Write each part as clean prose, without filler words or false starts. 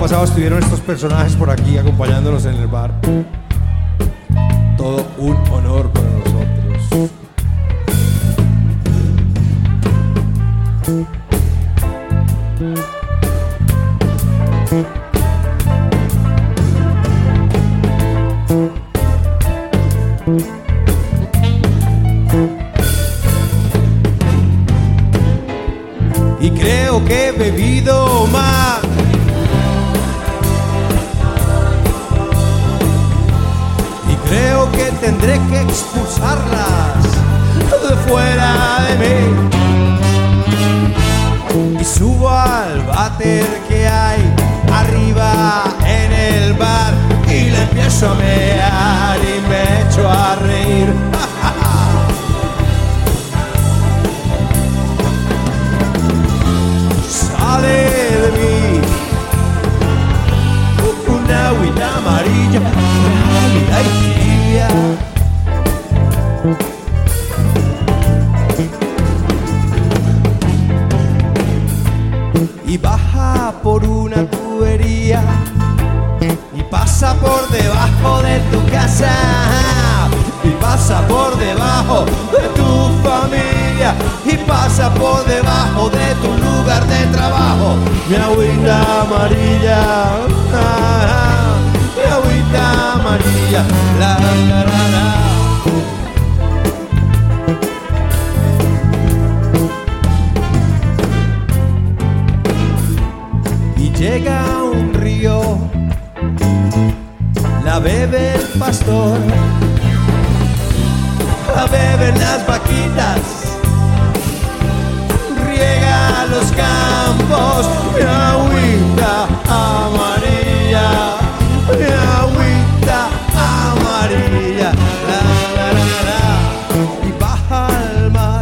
pasado estuvieron estos personajes por aquí acompañándonos en el bar. Todo un honor para nosotros. Y creo que he bebido más. Y creo que tendré que expulsarlas de fuera de mí. Y subo al váter que hay arriba en el bar y le empiezo a mear y me echo a reír. Sale de mí una agüita amarilla, cálida y tibia. Y baja por una tubería y pasa por debajo de tu casa y pasa por debajo de tu familia y pasa por debajo de tu lugar de trabajo. Mi agüita amarilla, mi agüita amarilla, la la la la. Llega un río, la bebe el pastor, la beben las vaquitas, riega los campos, mi agüita amarilla, mi agüita amarilla, la la la la. Y baja al mar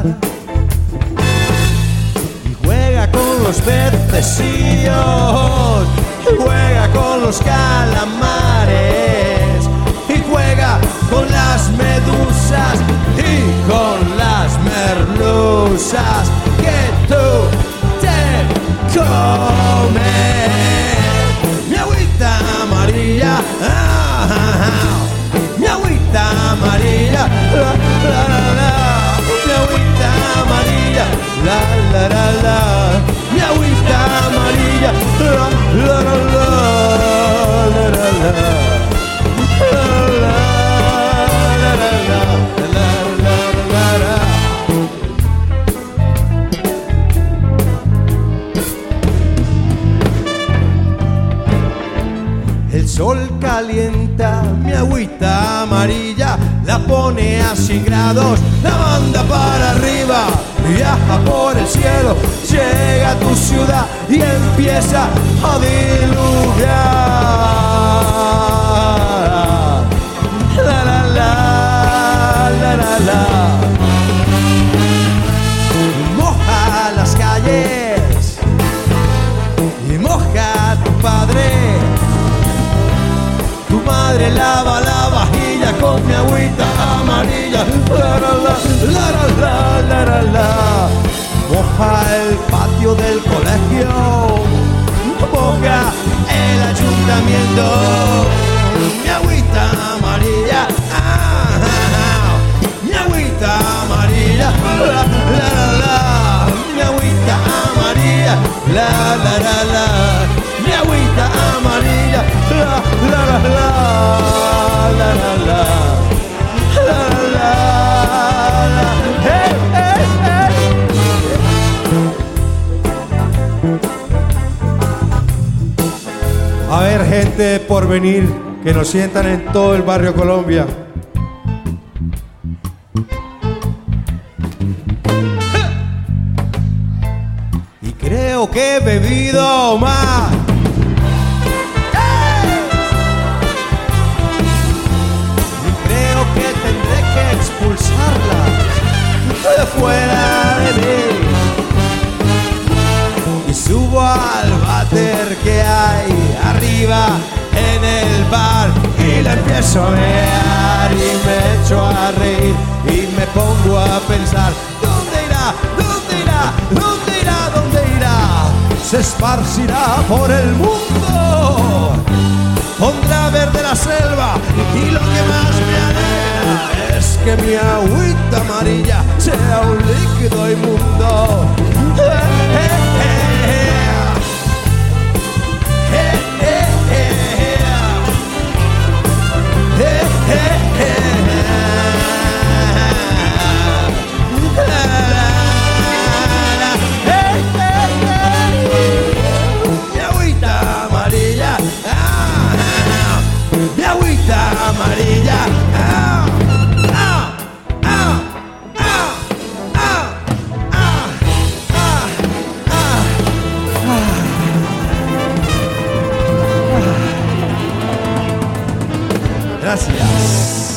y juega con los pececillos, juega con los calamares y juega con las medusas y con las merluzas que tú te comes. Mi agüita amarilla, mi agüita amarilla, la la la la. Mi agüita amarilla, la la la la. Mi agüita amarilla, la la la la, la la la, la la la, la. El sol calienta mi agüita amarilla, la pone a 100 grados, la manda para arriba, viaja por el cielo, llega a tu ciudad y empieza a diluviar. La la la, la la la. Moja las calles y moja a tu padre. Tu madre lava la vajilla con mi agüita amarilla. La la la, la la la, la la. Moja el patio del colegio, moja el ayuntamiento. Mi agüita amarilla, mi agüita amarilla, la la la la. Mi agüita amarilla, la la la la. Mi agüita amarilla, la la la la, la la la, la la la, hey, hey, hey. A ver, gente por venir, que nos sientan en todo el barrio Colombia. Y creo que he bebido más. Expulsarla de fuera de mí. Y subo al váter que hay arriba en el bar y la empiezo a mear y me echo a reír y me pongo a pensar: ¿dónde irá? ¿Dónde irá? ¿Dónde irá? ¿Dónde irá? se esparcirá por el mundo. Pondrá verde la selva y lo que más me alegra es que mi agüita amarilla sea un líquido inmundo. Mi agüita amarilla, mi agüita amarilla. Gracias.